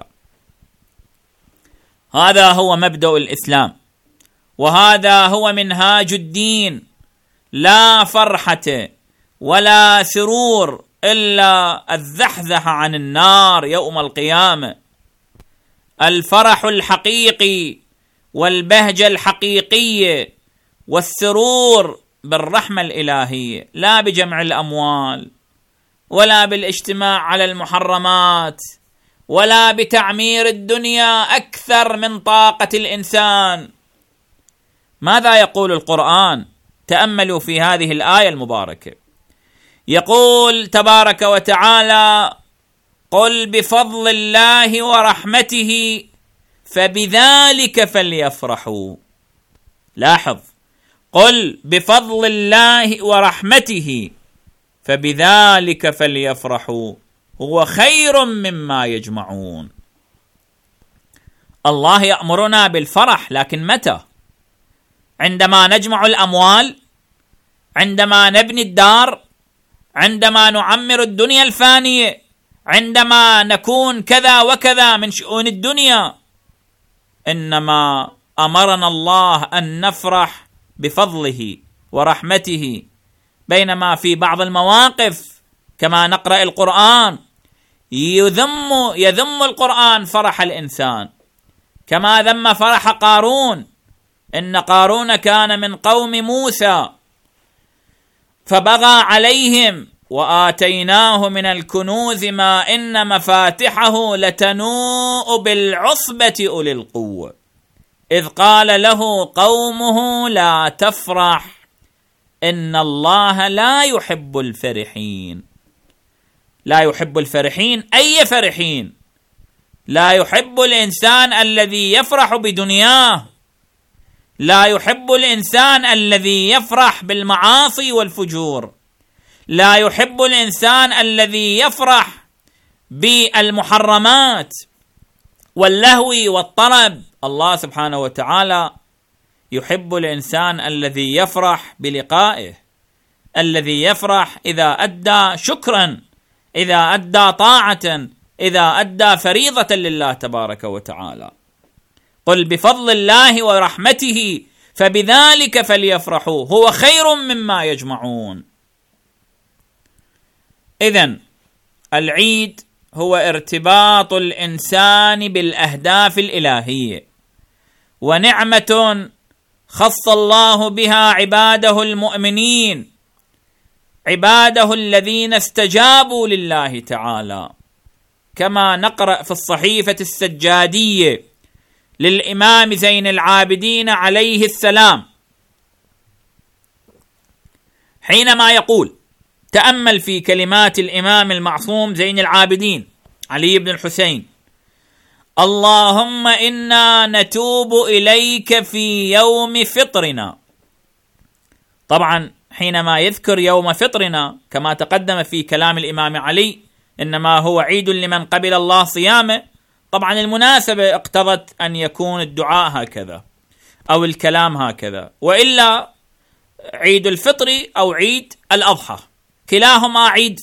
هذا هو مبدأ الإسلام، وهذا هو منهاج الدين. لا فرحة ولا سرور إلا الزحزح عن النار يوم القيامة. الفرح الحقيقي والبهجة الحقيقية والسرور بالرحمة الإلهية، لا بجمع الأموال، ولا بالاجتماع على المحرمات، ولا بتعمير الدنيا أكثر من طاقة الإنسان. ماذا يقول القرآن؟ تأملوا في هذه الآية المباركة. يقول تبارك وتعالى: قل بفضل الله ورحمته فبذلك فليفرحوا. لاحظ، قل بفضل الله ورحمته فبذلك فليفرحوا هو خير مما يجمعون. الله يأمرنا بالفرح، لكن متى؟ عندما نجمع الأموال، عندما نبني الدار، عندما نعمر الدنيا الفانية، عندما نكون كذا وكذا من شؤون الدنيا، إنما أمرنا الله أن نفرح بفضله ورحمته. بينما في بعض المواقف كما نقرأ القرآن يذم يذم القرآن فرح الإنسان، كما ذم فرح قارون. إن قارون كان من قوم موسى فبغى عليهم وآتيناه من الكنوز ما إن مفاتحه لتنوء بالعصبة أولي القوة إذ قال له قومه لا تفرح إن الله لا يحب الفرحين. لا يحب الفرحين، أي فرحين؟ لا يحب الإنسان الذي يفرح بدنياه، لا يحب الإنسان الذي يفرح بالمعاصي والفجور، لا يحب الإنسان الذي يفرح بالمحرمات واللهو والطرب. الله سبحانه وتعالى يحب الإنسان الذي يفرح بلقائه، الذي يفرح إذا أدى شكرا، إذا أدى طاعة، إذا أدى فريضة لله تبارك وتعالى. قل بفضل الله ورحمته فبذلك فليفرحوا هو خير مما يجمعون. إذن العيد هو ارتباط الإنسان بالأهداف الإلهية، ونعمة خص الله بها عباده المؤمنين، عباده الذين استجابوا لله تعالى، كما نقرأ في الصحيفة السجادية للإمام زين العابدين عليه السلام حينما يقول، تأمل في كلمات الإمام المعصوم زين العابدين علي بن الحسين: اللهم إنا نتوب إليك في يوم فطرنا. طبعا حينما يذكر يوم فطرنا كما تقدم في كلام الإمام علي إنما هو عيد لمن قبل الله صيامه، طبعا المناسبة اقتضت أن يكون الدعاء هكذا أو الكلام هكذا، وإلا عيد الفطر أو عيد الأضحى كلاهما عيد.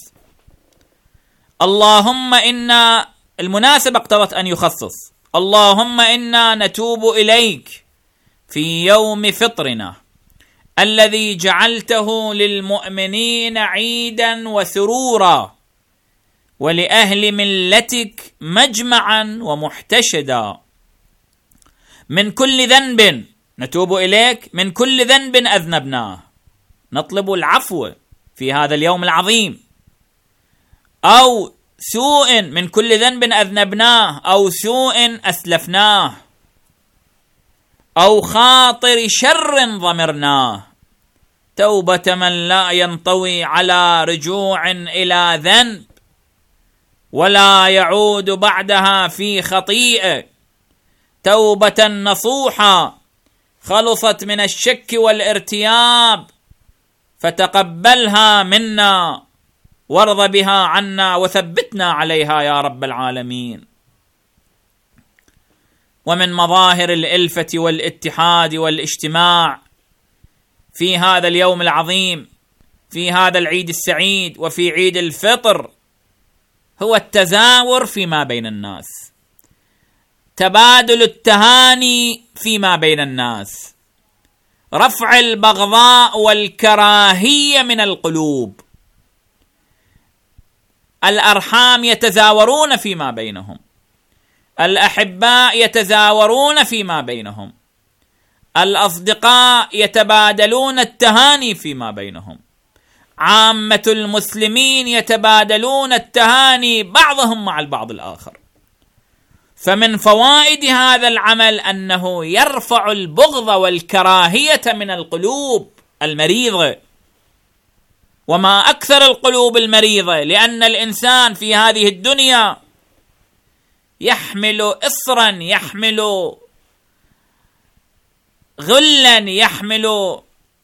اللهم إنا، المناسبة اقتضت أن يخصص، اللهم إنا نتوب إليك في يوم فطرنا الذي جعلته للمؤمنين عيدا وسرورا ولأهل ملتك مجمعا ومحتشدا، من كل ذنب نتوب إليك، من كل ذنب أذنبناه، نطلب العفو في هذا اليوم العظيم، أو سوء، من كل ذنب أذنبناه أو سوء أسلفناه، أو خاطر شر ضمرناه، توبة من لا ينطوي على رجوع إلى ذنب ولا يعود بعدها في خطيئة، توبة نصوحة خلصت من الشك والارتياب، فتقبلها منا وارض بها عنا وثبتنا عليها يا رب العالمين. ومن مظاهر الألفة والاتحاد والاجتماع في هذا اليوم العظيم، في هذا العيد السعيد وفي عيد الفطر، هو التزاور فيما بين الناس، تبادل التهاني فيما بين الناس، رفع البغضاء والكراهية من القلوب. الأرحام يتزاورون فيما بينهم، الأحباء يتزاورون فيما بينهم، الأصدقاء يتبادلون التهاني فيما بينهم، عامة المسلمين يتبادلون التهاني بعضهم مع البعض الآخر. فمن فوائد هذا العمل أنه يرفع البغض والكراهية من القلوب المريضة. وما أكثر القلوب المريضة، لأن الإنسان في هذه الدنيا يحمل إصرا، يحمل غلا، يحمل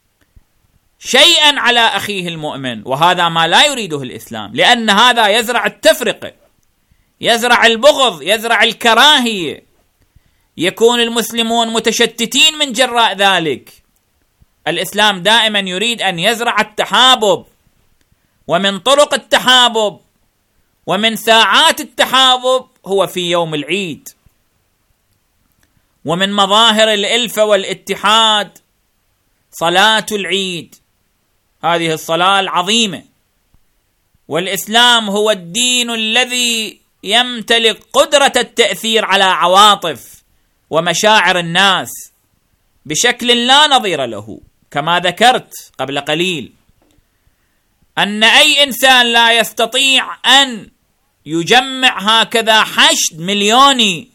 شيئا على أخيه المؤمن، وهذا ما لا يريده الإسلام، لأن هذا يزرع التفرقة، يزرع البغض، يزرع الكراهية، يكون المسلمون متشتتين من جراء ذلك. الإسلام دائما يريد أن يزرع التحابب ومن طرق التحابب ومن ساعات التحابب هو في يوم العيد، ومن مظاهر الألفة والاتحاد صلاة العيد، هذه الصلاة العظيمة. والإسلام هو الدين الذي يمتلك قدرة التأثير على عواطف ومشاعر الناس بشكل لا نظير له، كما ذكرت قبل قليل أن أي إنسان لا يستطيع أن يجمع هكذا حشد مليوني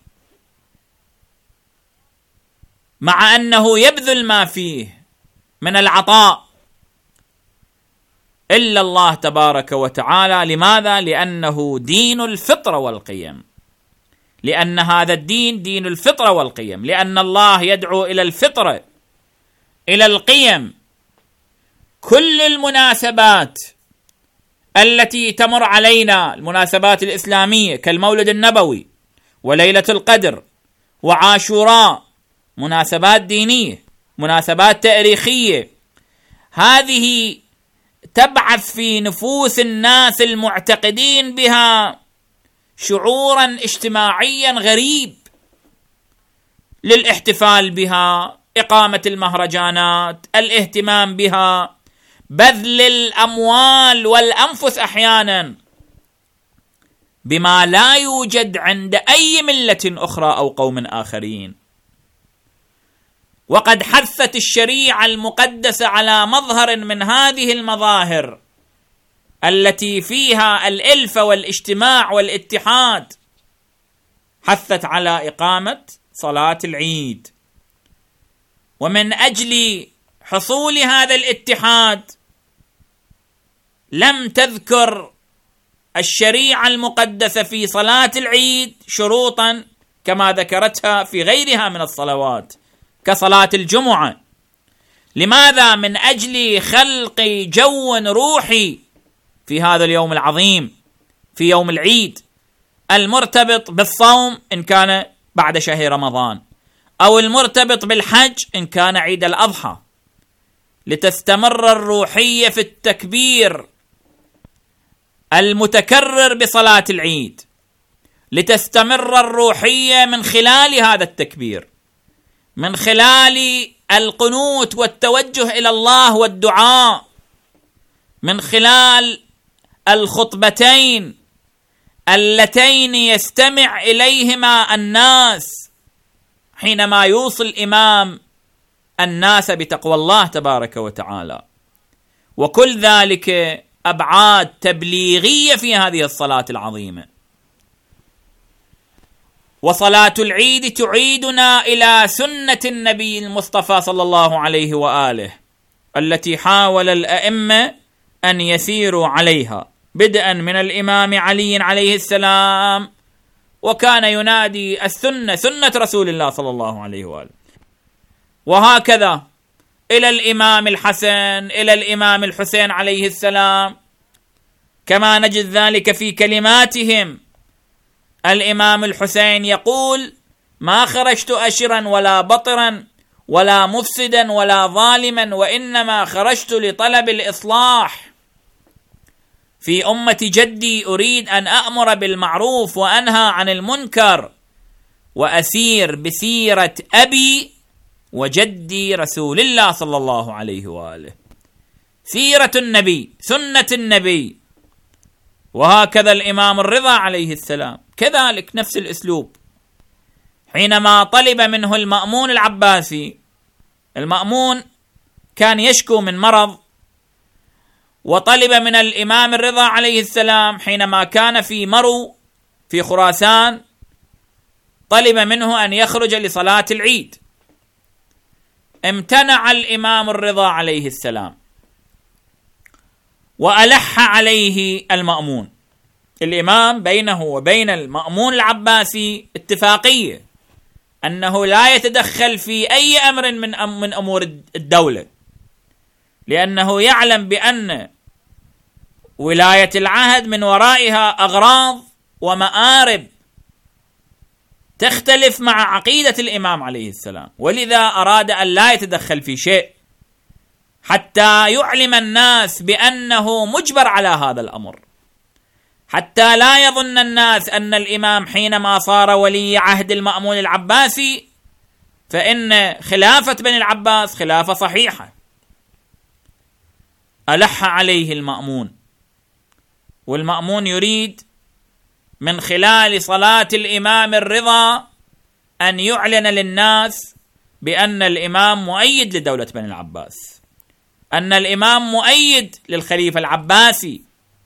مع أنه يبذل ما فيه من العطاء إلا الله تبارك وتعالى. لماذا؟ لأنه دين الفطرة والقيم، لأن هذا الدين دين الفطرة والقيم، لأن الله يدعو إلى الفطرة، إلى القيم. كل المناسبات التي تمر علينا، المناسبات الإسلامية كالمولد النبوي وليلة القدر وعاشوراء، مناسبات دينية، مناسبات تاريخية، هذه تبعث في نفوس الناس المعتقدين بها شعورا اجتماعيا غريب للاحتفال بها، إقامة المهرجانات، الاهتمام بها، بذل الأموال والأنفس أحيانا بما لا يوجد عند أي ملة أخرى أو قوم آخرين. وقد حثت الشريعة المقدسة على مظهر من هذه المظاهر التي فيها الألفة والاجتماع والاتحاد، حثت على إقامة صلاة العيد. ومن أجل حصول هذا الاتحاد لم تذكر الشريعة المقدسة في صلاة العيد شروطا كما ذكرتها في غيرها من الصلوات كصلاة الجمعة. لماذا؟ من أجل خلق جو روحي في هذا اليوم العظيم، في يوم العيد المرتبط بالصوم إن كان بعد شهر رمضان، أو المرتبط بالحج إن كان عيد الأضحى، لتستمر الروحية في التكبير المتكرر بصلاة العيد، لتستمر الروحية من خلال هذا التكبير، من خلال القنوت والتوجه إلى الله والدعاء، من خلال الخطبتين اللتين يستمع إليهما الناس حينما يوصي الإمام الناس بتقوى الله تبارك وتعالى. وكل ذلك أبعاد تبليغية في هذه الصلاة العظيمة. وصلاة العيد تعيدنا إلى سنة النبي المصطفى صلى الله عليه وآله التي حاول الأئمة أن يسيروا عليها، بدءا من الإمام علي عليه السلام، وكان ينادي السنة سنة رسول الله صلى الله عليه وآله، وهكذا إلى الإمام الحسن، إلى الإمام الحسين عليه السلام، كما نجد ذلك في كلماتهم. الإمام الحسين يقول: ما خرجت أشرا ولا بطرا ولا مفسدا ولا ظالما، وإنما خرجت لطلب الإصلاح في أمة جدي، أريد أن أأمر بالمعروف وأنهى عن المنكر وأسير بسيرة أبي وجدي رسول الله صلى الله عليه وآله. سيرة النبي، سنة النبي. وهكذا الإمام الرضا عليه السلام كذلك نفس الأسلوب، حينما طلب منه المأمون العباسي، المأمون كان يشكو من مرض، وطلب من الإمام الرضا عليه السلام حينما كان في مرو في خراسان، طلب منه أن يخرج لصلاة العيد. امتنع الإمام الرضا عليه السلام وألح عليه المأمون. الإمام بينه وبين المأمون العباسي اتفاقية أنه لا يتدخل في أي أمر من من أمور الدولة، لأنه يعلم بأن ولاية العهد من ورائها أغراض ومآرب تختلف مع عقيدة الإمام عليه السلام، ولذا أراد أن لا يتدخل في شيء حتى يعلم الناس بأنه مجبر على هذا الأمر، حتى لا يظن الناس أن الإمام حينما صار ولي عهد المأمون العباسي فإن خلافة بني العباس خلافة صحيحة. ألح عليه المأمون، والمأمون يريد من خلال صلاة الإمام الرضا أن يعلن للناس بأن الإمام مؤيد لدولة بني العباس، أن الإمام مؤيد للخليفة العباسي.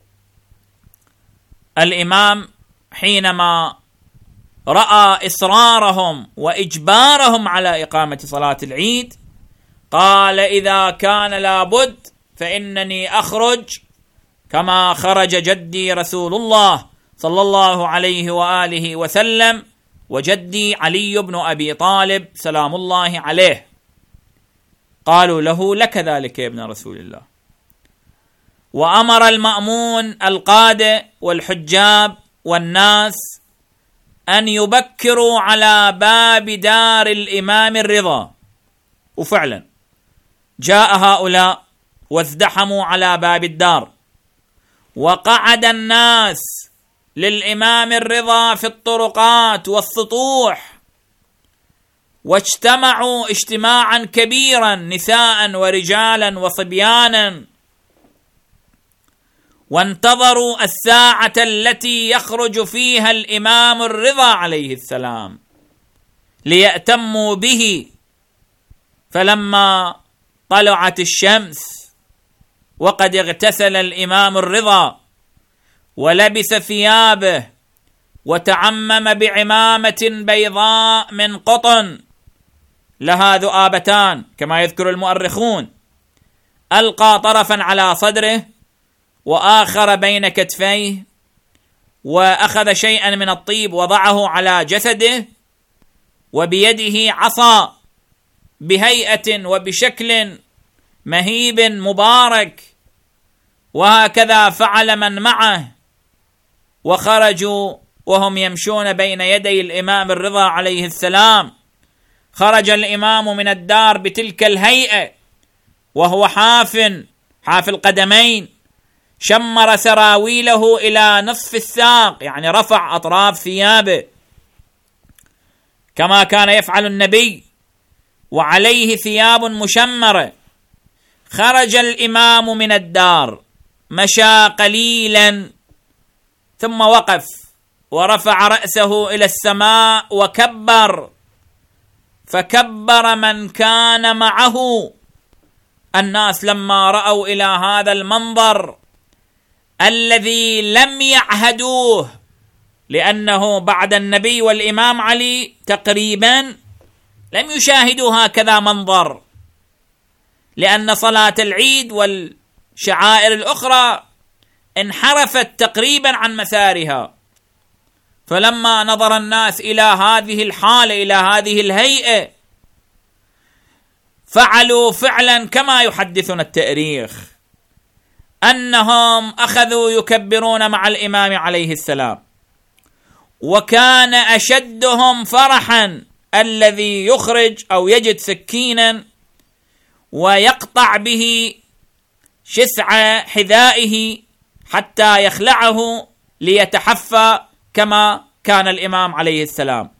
الإمام حينما رأى إصرارهم وإجبارهم على إقامة صلاة العيد قال: إذا كان لابد فإنني أخرج كما خرج جدي رسول الله صلى الله عليه وآله وسلم وجدي علي بن أبي طالب سلام الله عليه. قالوا له: لك ذلك يا ابن رسول الله. وأمر المأمون القادة والحجاب والناس أن يبكروا على باب دار الإمام الرضا، وفعلا جاء هؤلاء وازدحموا على باب الدار، وقعد الناس للإمام الرضا في الطرقات والسطوح، واجتمعوا اجتماعا كبيرا نساء ورجالا وصبيانا، وانتظروا الساعة التي يخرج فيها الإمام الرضا عليه السلام ليأتموا به. فلما طلعت الشمس وقد اغتسل الإمام الرضا ولبس ثيابه وتعمم بعمامة بيضاء من قطن لها ذؤابتان كما يذكر المؤرخون، ألقى طرفا على صدره وآخر بين كتفيه، وأخذ شيئا من الطيب وضعه على جسده، وبيده عصا بهيئة وبشكل مهيب مبارك، وهكذا فعل من معه، وخرجوا وهم يمشون بين يدي الإمام الرضا عليه السلام. خرج الإمام من الدار بتلك الهيئة وهو حاف حاف القدمين، شمر سراويله إلى نصف الساق، يعني رفع أطراف ثيابه كما كان يفعل النبي، وعليه ثياب مشمرة. خرج الإمام من الدار، مشى قليلا ثم وقف ورفع رأسه إلى السماء وكبر، فكبر من كان معه. الناس لما رأوا إلى هذا المنظر الذي لم يعهدوه، لأنه بعد النبي والإمام علي تقريبا لم يشاهدوا هكذا منظر، لأن صلاة العيد والشعائر الأخرى انحرفت تقريبا عن مسارها. فلما نظر الناس إلى هذه الحالة، إلى هذه الهيئة، فعلوا فعلا كما يحدثنا التاريخ، أنهم أخذوا يكبرون مع الإمام عليه السلام. وكان أشدهم فرحا الذي يخرج أو يجد سكينا ويقطع به شسع حذائه حتى يخلعه ليتحفى كما كان الإمام عليه السلام.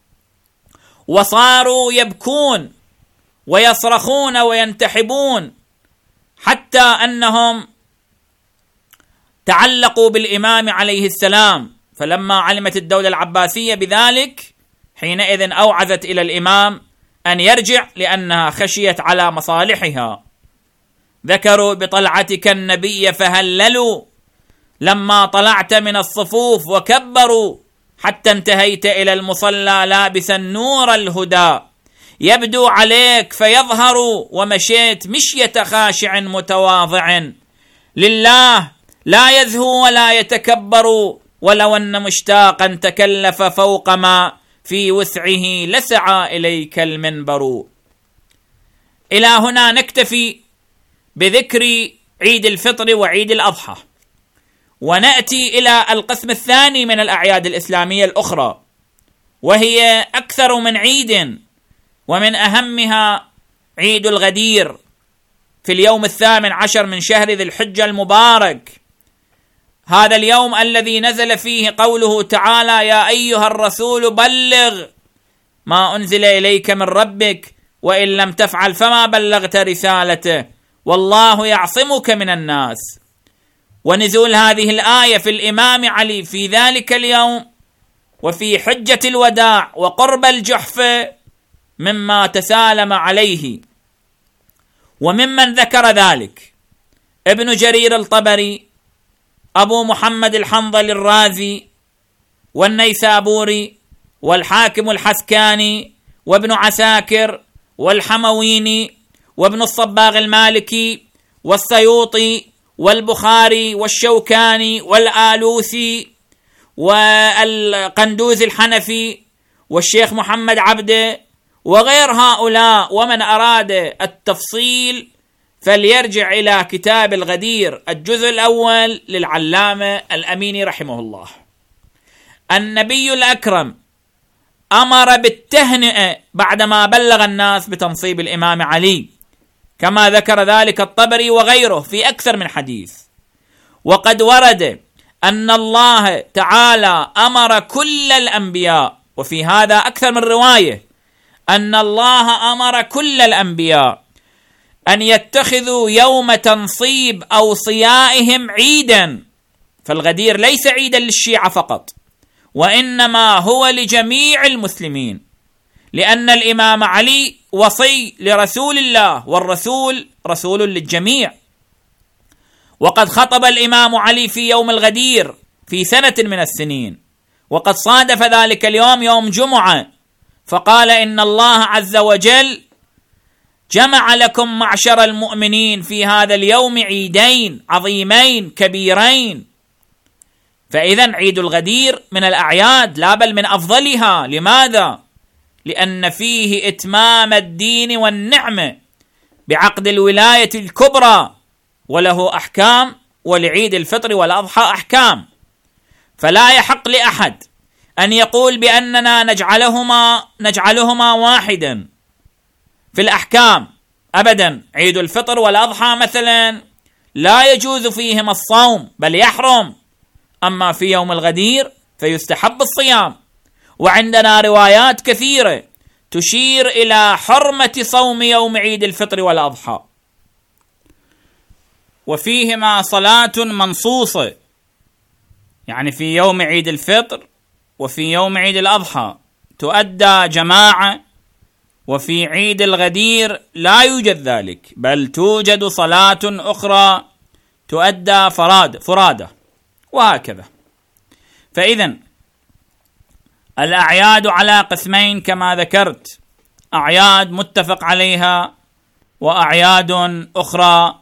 وصاروا يبكون ويصرخون وينتحبون، حتى أنهم تعلقوا بالإمام عليه السلام. فلما علمت الدولة العباسية بذلك حينئذ أوعزت إلى الإمام أن يرجع، لأنها خشيت على مصالحها. ذكروا بطلعتك النبي فهللوا لما طلعت من الصفوف، وكبروا حتى انتهيت إلى المصلى لابسا نور الهدى يبدو عليك فيظهر، ومشيت مشية خاشع متواضع لله لا يزهو ولا يتكبر، ولو أن مشتاقا تكلف فوق ما في وسعه لسعى إليك المنبر. إلى هنا نكتفي بذكر عيد الفطر وعيد الأضحى، ونأتي إلى القسم الثاني من الأعياد الإسلامية الأخرى، وهي أكثر من عيد، ومن أهمها عيد الغدير. في اليوم الثامن عشر من شهر ذي الحجة المبارك، هذا اليوم الذي نزل فيه قوله تعالى: يا أيها الرسول بلغ ما أنزل إليك من ربك وإن لم تفعل فما بلغت رسالته والله يعصمك من الناس. ونزول هذه الآية في الإمام علي في ذلك اليوم وفي حجة الوداع وقرب الجحفة مما تسالم عليه. وممن ذكر ذلك ابن جرير الطبري، أبو محمد الحنظل الرازي، والنيسابوري، والحاكم الحسكاني، وابن عساكر، والحمويني، وابن الصباغ المالكي، والسيوطي، والبخاري، والشوكاني، والآلوسي، والقندوز الحنفي، والشيخ محمد عبده، وغير هؤلاء. ومن أراد التفصيل فليرجع إلى كتاب الغدير الجزء الأول للعلامة الأميني رحمه الله. النبي الأكرم أمر بالتهنئة بعدما بلغ الناس بتنصيب الإمام علي، كما ذكر ذلك الطبري وغيره في أكثر من حديث. وقد ورد أن الله تعالى أمر كل الأنبياء، وفي هذا أكثر من رواية، أن الله أمر كل الأنبياء أن يتخذوا يوم تنصيب أوصيائهم عيدا. فالغدير ليس عيدا للشيعة فقط، وإنما هو لجميع المسلمين، لأن الإمام علي وصي لرسول الله، والرسول رسول للجميع. وقد خطب الإمام علي في يوم الغدير في سنة من السنين، وقد صادف ذلك اليوم يوم جمعة، فقال: إن الله عز وجل جمع لكم معشر المؤمنين في هذا اليوم عيدين عظيمين كبيرين. فإذا عيد الغدير من الأعياد، لا بل من أفضلها. لماذا؟ لأن فيه إتمام الدين والنعمة بعقد الولاية الكبرى، وله أحكام، ولعيد الفطر والأضحى أحكام. فلا يحق لأحد أن يقول بأننا نجعلهما نجعلهما واحدا في الأحكام أبدا. عيد الفطر والأضحى مثلا لا يجوز فيهما الصوم بل يحرم، أما في يوم الغدير فيستحب الصيام. وعندنا روايات كثيرة تشير إلى حرمة صوم يوم عيد الفطر والأضحى، وفيهما صلاة منصوصة، يعني في يوم عيد الفطر وفي يوم عيد الأضحى تؤدى جماعة، وفي عيد الغدير لا يوجد ذلك، بل توجد صلاة أخرى تؤدى فرادة فرادة وهكذا. فإذن الأعياد على قسمين كما ذكرت: أعياد متفق عليها وأعياد أخرى.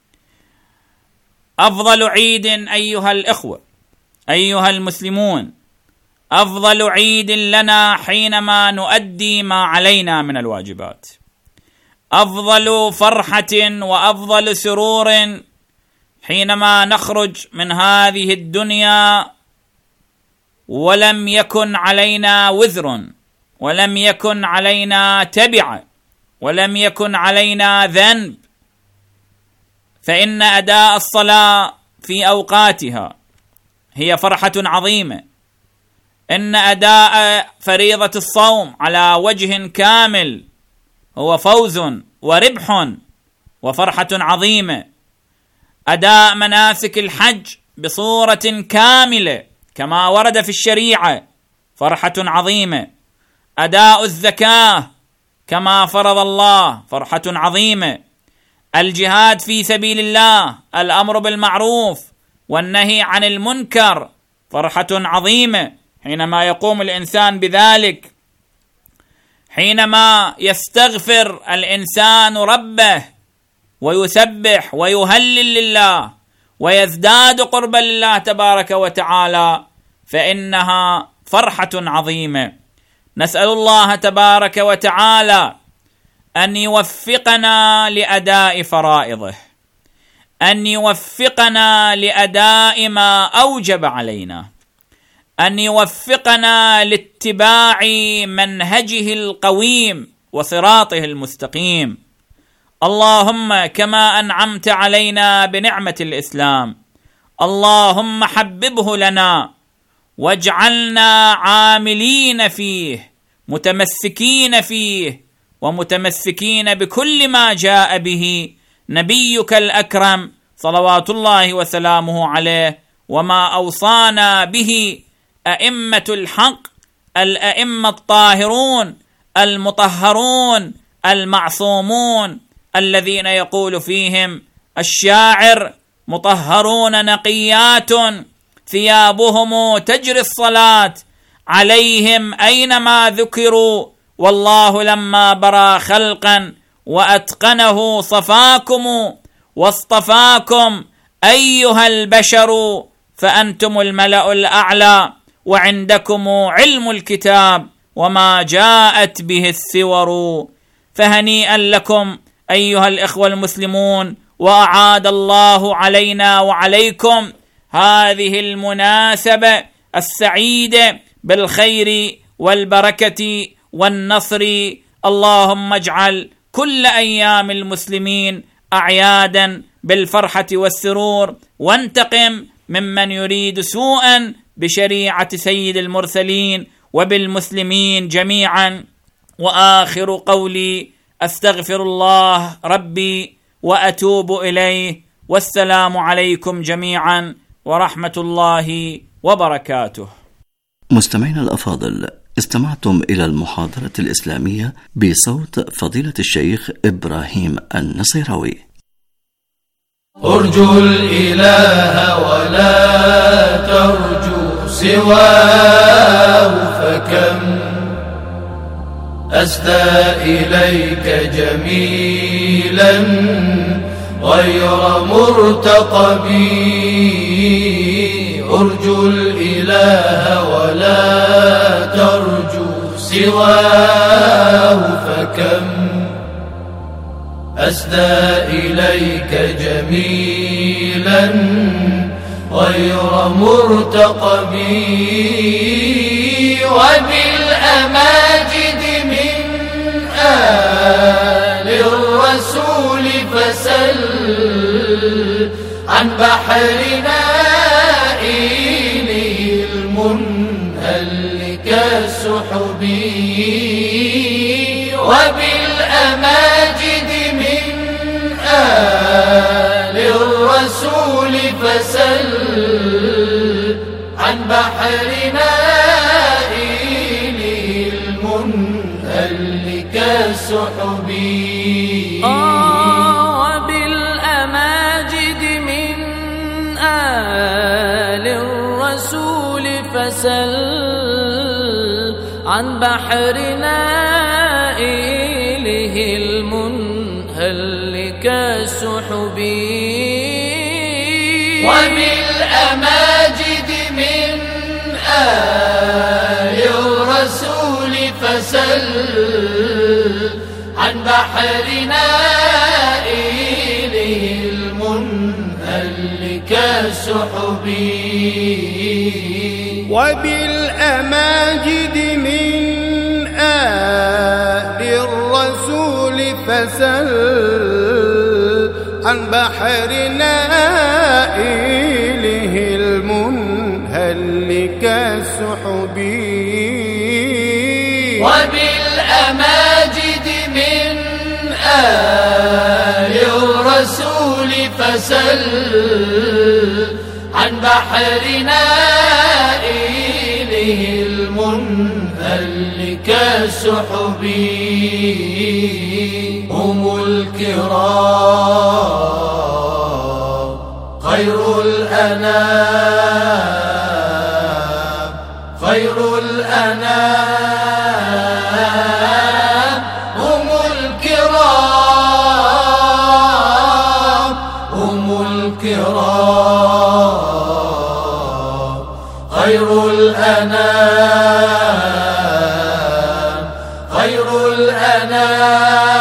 أفضل عيد أيها الإخوة أيها المسلمون، أفضل عيد لنا حينما نؤدي ما علينا من الواجبات، أفضل فرحة وأفضل سرور حينما نخرج من هذه الدنيا ولم يكن علينا وزر، ولم يكن علينا تبع، ولم يكن علينا ذنب. فإن أداء الصلاة في أوقاتها هي فرحة عظيمة، إن أداء فريضة الصوم على وجه كامل هو فوز وربح وفرحة عظيمة، أداء مناسك الحج بصورة كاملة كما ورد في الشريعة فرحة عظيمة، أداء الزكاة كما فرض الله فرحة عظيمة، الجهاد في سبيل الله، الأمر بالمعروف والنهي عن المنكر فرحة عظيمة حينما يقوم الإنسان بذلك، حينما يستغفر الإنسان ربه ويسبح ويهلل لله ويزداد قربا لله تبارك وتعالى، فإنها فرحة عظيمة. نسأل الله تبارك وتعالى أن يوفقنا لأداء فرائضه، أن يوفقنا لأداء ما أوجب علينا، أن يوفقنا لاتباع منهجه القويم وصراطه المستقيم. اللهم كما أنعمت علينا بنعمة الإسلام اللهم حببه لنا واجعلنا عاملين فيه متمسكين فيه ومتمسكين بكل ما جاء به نبيك الأكرم صلوات الله وسلامه عليه، وما أوصانا به أئمة الحق الأئمة الطاهرون المطهرون المعصومون الذين يقول فيهم الشاعر: مطهرون نقيات ثيابهم تجري الصلاة عليهم أينما ذكروا، والله لما برى خلقا وأتقنه صفاكم واصطفاكم أيها البشر، فأنتم الملأ الأعلى وعندكم علم الكتاب وما جاءت به السور. فهنيئا لكم أيها الإخوة المسلمون، وأعاد الله علينا وعليكم هذه المناسبة السعيدة بالخير والبركة والنصر. اللهم اجعل كل أيام المسلمين أعيادا بالفرحة والسرور، وانتقم ممن يريد سوءا بشريعة سيد المرسلين وبالمسلمين جميعا. وآخر قولي أستغفر الله ربي وأتوب إليه، والسلام عليكم جميعا ورحمة الله وبركاته. مستمعينا الأفاضل، استمعتم إلى المحاضرة الإسلامية بصوت فضيلة الشيخ إبراهيم النصيراوي. ارجو الإله ولا ترجو سواه، فكم أسدى إليك جميلا غير مرتقب. ارجو الإله ولا ترجو سواه، فكم أسدى إليك جميلا غير مرتقب. وبالأماجد من آل الرسول فسل عن بحرنا إليه المنهل كالسحب. وبالأماجد من آل الرسول فسل عن بحرنا إليه المنهل كالسحب. وبالأماجد من آل الرسول فسل عن بحرنا إليه المنهل كالسحب. وبالأماجد من آل الرسول فسل عن بحرنا إليه المنهل كالسحب. وبالأماجد من آل الرسول فسل عن بحرنا إليه المنهل كالسحب. وبالأماجد من آل الرسول فسل عن بحرنا إليه المنهل كالسحب. هم الكرام خير الأنام خير الأنام. هم الكرام هم الكرام خير الأنام خير الأنام.